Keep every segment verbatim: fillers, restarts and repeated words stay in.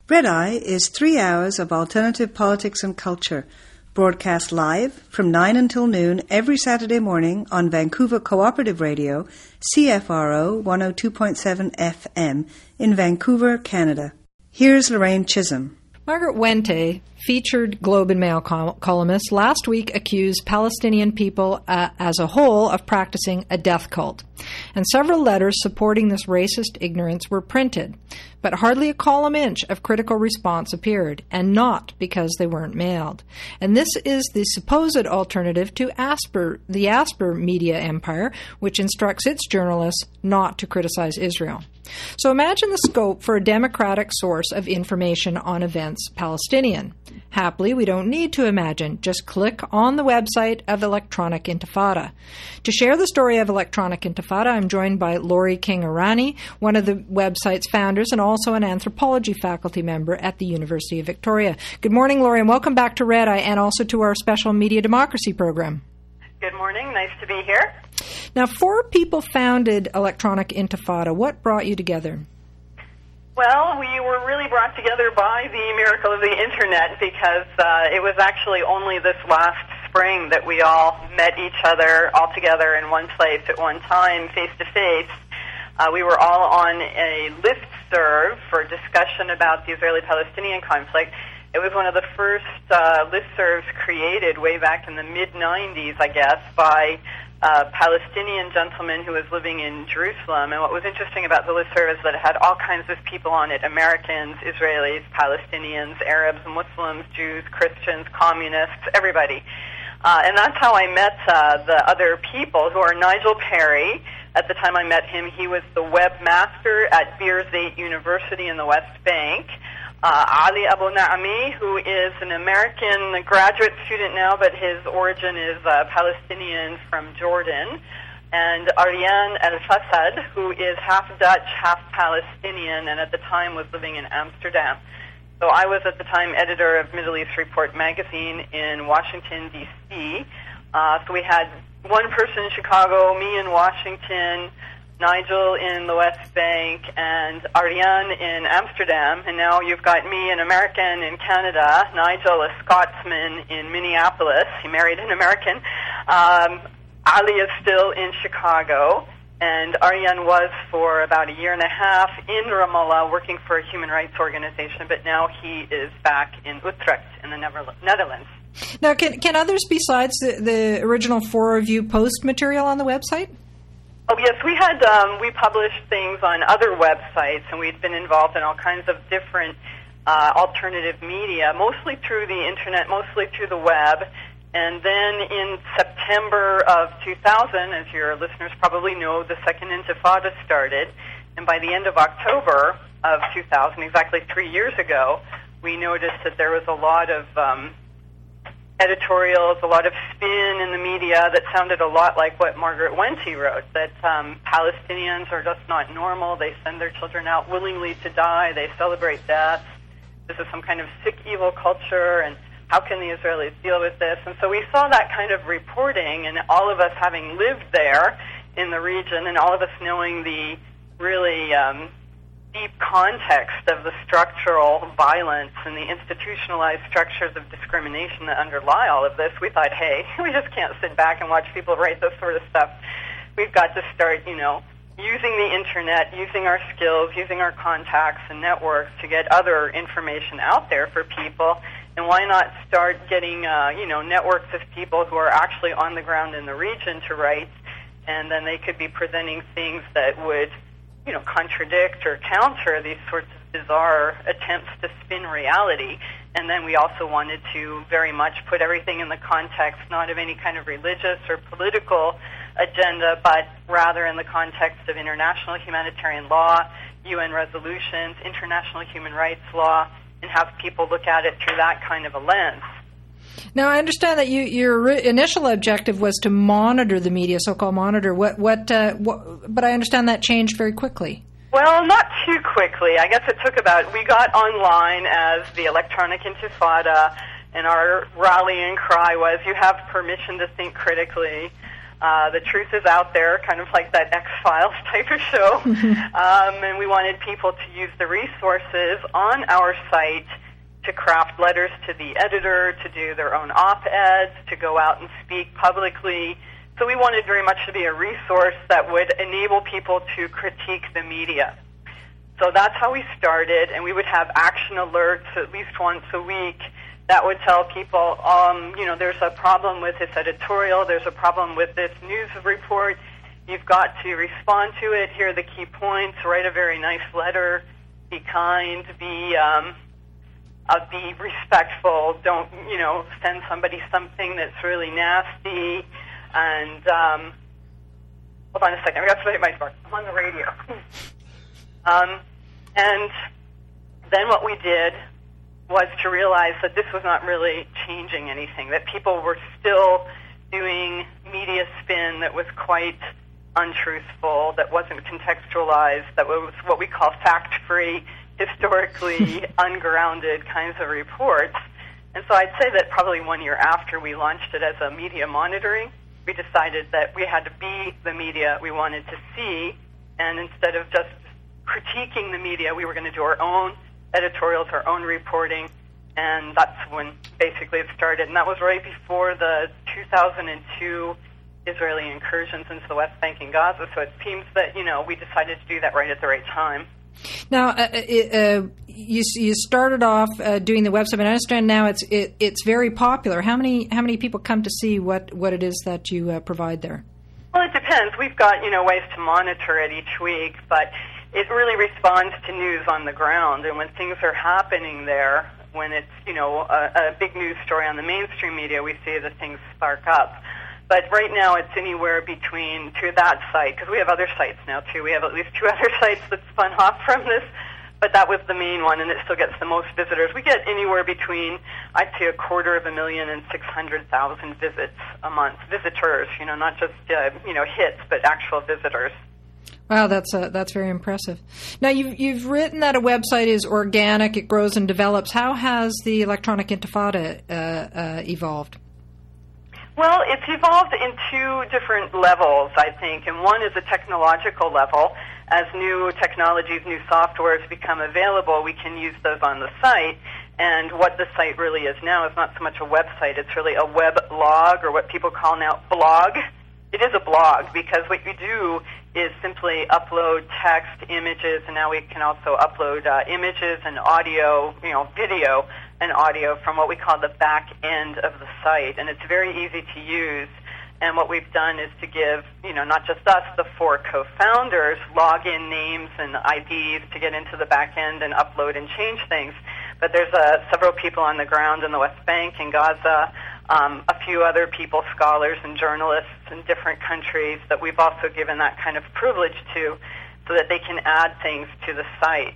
Red Eye is three hours of alternative politics and culture, broadcast live from nine until noon every Saturday morning on Vancouver Cooperative Radio, C F R O one oh two point seven F M in Vancouver, Canada. Here's Lorraine Chisholm. Margaret Wente, featured Globe and Mail col- columnist, last week accused Palestinian people uh, as a whole of practicing a death cult. And several letters supporting this racist ignorance were printed. But hardly a column inch of critical response appeared, and not because they weren't mailed. And this is the supposed alternative to Asper, the Asper media empire, which instructs its journalists not to criticize Israel. So imagine the scope for a democratic source of information on events Palestinian. Happily, we don't need to imagine. Just click on the website of Electronic Intifada. To share the story of Electronic Intifada, I'm joined by Laurie King-Irani, one of the website's founders and also an anthropology faculty member at the University of Victoria. Good morning, Laurie, and welcome back to Red Eye and also to our special Media Democracy program. Good morning. Nice to be here. Now, four people founded Electronic Intifada. What brought you together? Well, we were really brought together by the miracle of the Internet because uh, it was actually only this last spring that we all met each other all together in one place at one time, face-to-face. Uh, we were all on a listserv for discussion about the Israeli-Palestinian conflict. It was one of the first uh, listservs created way back in the mid nineties, I guess, by a Palestinian gentleman who was living in Jerusalem. And what was interesting about the listserv is that it had all kinds of people on it: Americans, Israelis, Palestinians, Arabs, Muslims, Jews, Christians, communists, everybody. Uh, and that's how I met uh, the other people, who are Nigel Perry. At the time I met him, he was the webmaster at Birzeit University in the West Bank. Uh, Ali Abu Naami, who is an American graduate student now, but his origin is uh, Palestinian from Jordan. And Ariane El-Fassad, who is half Dutch, half Palestinian, and at the time was living in Amsterdam. So I was at the time editor of Middle East Report magazine in Washington, D C Uh, so we had one person in Chicago, me in Washington, Nigel in the West Bank, and Ariane in Amsterdam. And now you've got me, an American in Canada, Nigel, a Scotsman in Minneapolis. He married an American. Um, Ali is still in Chicago, and Ariane was for about a year and a half in Ramallah working for a human rights organization, but now he is back in Utrecht in the Netherlands. Now, can, can others besides the, the original four of you post material on the website? Oh, yes, we had, um, we published things on other websites, and we'd been involved in all kinds of different uh, alternative media, mostly through the Internet, mostly through the web. And then in September of two thousand, as your listeners probably know, the Second Intifada started. And by the end of October of two thousand, exactly three years ago, we noticed that there was a lot of um, editorials, a lot of spin in the media that sounded a lot like what Margaret Wente wrote, that um, Palestinians are just not normal. They send their children out willingly to die. They celebrate death. This is some kind of sick, evil culture, and how can the Israelis deal with this? And so we saw that kind of reporting, and all of us having lived there in the region, and all of us knowing the really um, deep context of the structural violence and the institutionalized structures of discrimination that underlie all of this, we thought, hey, we just can't sit back and watch people write this sort of stuff. We've got to start, you know, using the Internet, using our skills, using our contacts and networks to get other information out there for people. And why not start getting, uh, you know, networks of people who are actually on the ground in the region to write, and then they could be presenting things that would, you know, contradict or counter these sorts of bizarre attempts to spin reality. And then we also wanted to very much put everything in the context not of any kind of religious or political agenda, but rather in the context of international humanitarian law, U N resolutions, international human rights law, and have people look at it through that kind of a lens. Now, I understand that you, your initial objective was to monitor the media, so-called monitor. What, what, uh, what, but I understand that changed very quickly. Well, not too quickly. I guess it took about, we got online as the Electronic Intifada, and our rallying cry was, you have permission to think critically. Uh, the truth is out there, kind of like that X-Files type of show. um, and we wanted people to use the resources on our site to craft letters to the editor, to do their own op-eds, to go out and speak publicly. So we wanted very much to be a resource that would enable people to critique the media. So that's how we started, and we would have action alerts at least once a week that would tell people, um, you know, there's a problem with this editorial, there's a problem with this news report, you've got to respond to it, here are the key points, write a very nice letter, be kind, be, um, uh, be respectful, don't, you know, send somebody something that's really nasty, and, um, hold on a second, I got to my phone. I'm on the radio. Um, and then what we did was to realize that this was not really changing anything, that people were still doing media spin that was quite untruthful, that wasn't contextualized, that was what we call fact-free, historically ungrounded kinds of reports. And so I'd say that probably one year after we launched it as a media monitoring, we decided that we had to be the media we wanted to see, and instead of just critiquing the media, we were going to do our own editorials, our own reporting, and that's when basically it started. And that was right before the two thousand two Israeli incursions into the West Bank and Gaza, so it seems that, you know, we decided to do that right at the right time. Now, uh, it, uh, you you started off uh, doing the website, and I understand now it's it, it's very popular. How many how many people come to see what, what it is that you uh, provide there? Well, it depends. We've got, you know, ways to monitor it each week, but it really responds to news on the ground, and when things are happening there, when it's, you know, a, a big news story on the mainstream media, we see that things spark up. But right now it's anywhere between, to that site, because we have other sites now too, we have at least two other sites that spun off from this, but that was the main one, and it still gets the most visitors. We get anywhere between, I'd say, a quarter of a million and six hundred thousand visits a month. Visitors, you know, not just, uh, you know, hits, but actual visitors. Wow, that's uh, that's very impressive. Now, you've, you've written that a website is organic, it grows and develops. How has the Electronic Intifada uh, uh, evolved? Well, it's evolved in two different levels, I think, and one is a technological level. As new technologies, new softwares become available, we can use those on the site, and what the site really is now is not so much a website, it's really a web log, or what people call now blog. It is a blog, because what you do is simply upload text, images, and now we can also upload uh, images and audio, you know, video and audio from what we call the back end of the site. And it's very easy to use. And what we've done is to give, you know, not just us, the four co-founders, login names and I Ds to get into the back end and upload and change things. But there's uh, several people on the ground in the West Bank and Gaza, um, a few other people, scholars and journalists in different countries that we've also given that kind of privilege to, so that they can add things to the site.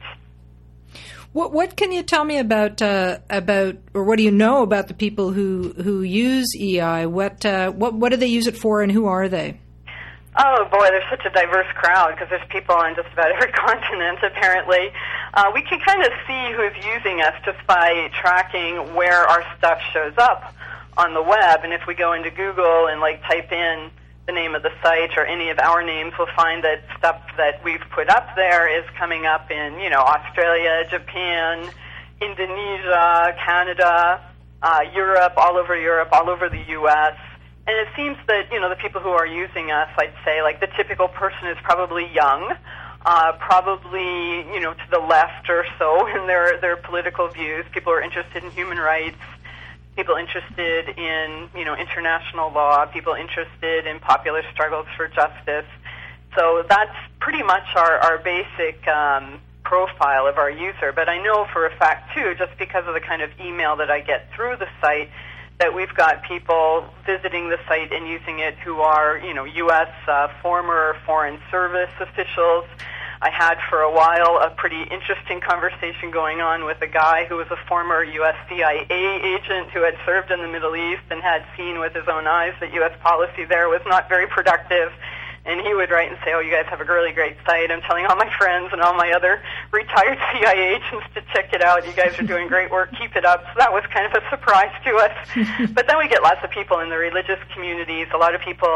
What what can you tell me about uh, about, or what do you know about the people who, who use E I? What uh, what what do they use it for, and who are they? Oh boy, there's such a diverse crowd because there's people on just about every continent. Apparently, uh, we can kind of see who's using us just by tracking where our stuff shows up on the web. And if we go into Google and like type in the name of the site or any of our names, we'll find that stuff that we've put up there is coming up in, you know, Australia, Japan, Indonesia, Canada, uh, Europe, all over Europe, all over the U S And it seems that, you know, the people who are using us, I'd say, like the typical person is probably young, uh, probably, you know, to the left or so in their, their political views. People are interested in human rights. People interested in, you know, international law, people interested in popular struggles for justice. So that's pretty much our, our basic um, profile of our user. But I know for a fact, too, just because of the kind of email that I get through the site, that we've got people visiting the site and using it who are, you know, U S uh, former Foreign Service officials. I had for a while a pretty interesting conversation going on with a guy who was a former U S C I A agent who had served in the Middle East and had seen with his own eyes that U S policy there was not very productive. And he would write and say, oh, you guys have a really great site. I'm telling all my friends and all my other retired C I A agents to check it out. You guys are doing great work. Keep it up. So that was kind of a surprise to us. But then we get lots of people in the religious communities, a lot of people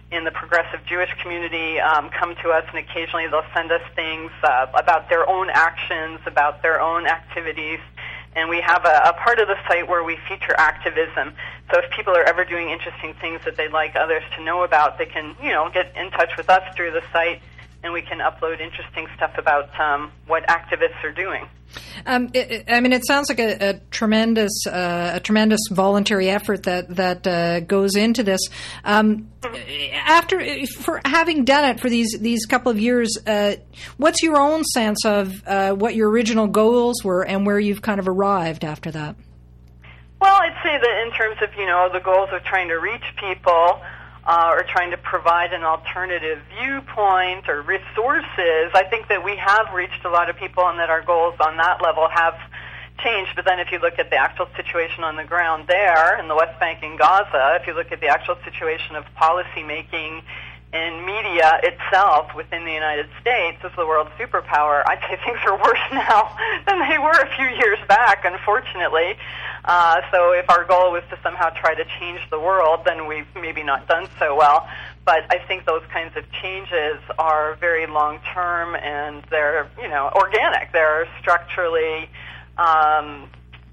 in the progressive Jewish community um, come to us, and occasionally they'll send us things uh, about their own actions, about their own activities. And we have a, a part of the site where we feature activism. So if people are ever doing interesting things that they'd like others to know about, they can, you know, get in touch with us through the site, and we can upload interesting stuff about um, what activists are doing. Um, it, I mean, it sounds like a, a tremendous, uh, a tremendous voluntary effort that that uh, goes into this. Um, after, for having done it for these these couple of years, uh, what's your own sense of uh, what your original goals were and where you've kind of arrived after that? Well, I'd say that in terms of, you know, the goals of trying to reach people, Uh, or trying to provide an alternative viewpoint or resources, I think that we have reached a lot of people and that our goals on that level have changed. But then if you look at the actual situation on the ground there in the West Bank and Gaza, if you look at the actual situation of policy making and media itself within the United States as the world superpower, I'd say things are worse now than they were a few years back, unfortunately. Uh, so if our goal was to somehow try to change the world, then we've maybe not done so well. But I think those kinds of changes are very long-term, and they're, you know, organic. They're structurally um,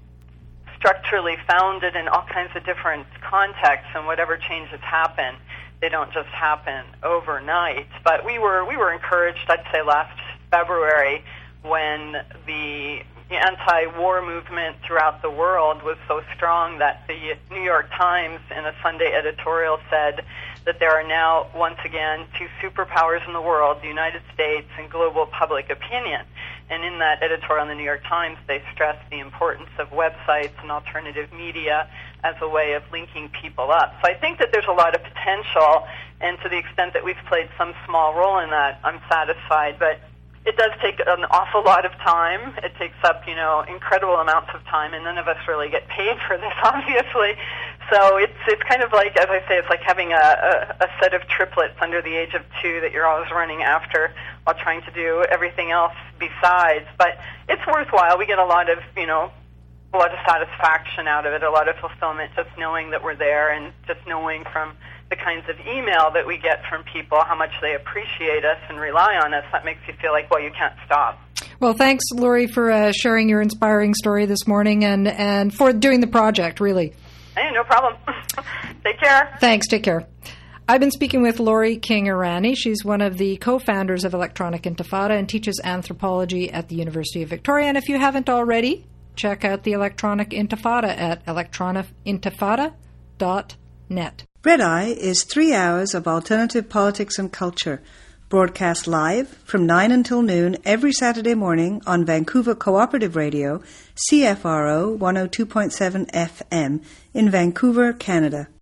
structurally founded in all kinds of different contexts, and whatever changes happen, they don't just happen overnight. But we were we were encouraged, I'd say, last February when the anti-war movement throughout the world was so strong that the New York Times in a Sunday editorial said that there are now, once again, two superpowers in the world, the United States and global public opinion. And in that editorial in the New York Times, they stressed the importance of websites and alternative media as a way of linking people up. So I think that there's a lot of potential, and to the extent that we've played some small role in that, I'm satisfied. But it does take an awful lot of time. It takes up, you know, incredible amounts of time, and none of us really get paid for this, obviously. So it's it's kind of like, as I say, it's like having a, a, a set of triplets under the age of two that you're always running after while trying to do everything else besides. But it's worthwhile. We get a lot of, you know, a lot of satisfaction out of it, a lot of fulfillment just knowing that we're there, and just knowing from the kinds of email that we get from people, how much they appreciate us and rely on us. That makes you feel like, well, you can't stop. Well, thanks, Lori, for uh, sharing your inspiring story this morning, and, and for doing the project, really. Hey, no problem. Take care. Thanks. Take care. I've been speaking with Lori King-Irani. She's one of the co-founders of Electronic Intifada and teaches anthropology at the University of Victoria. And if you haven't already, check out the Electronic Intifada at electronic intifada dot net. Red Eye is three hours of alternative politics and culture, broadcast live from nine until noon every Saturday morning on Vancouver Cooperative Radio, C F R O one oh two point seven F M in Vancouver, Canada.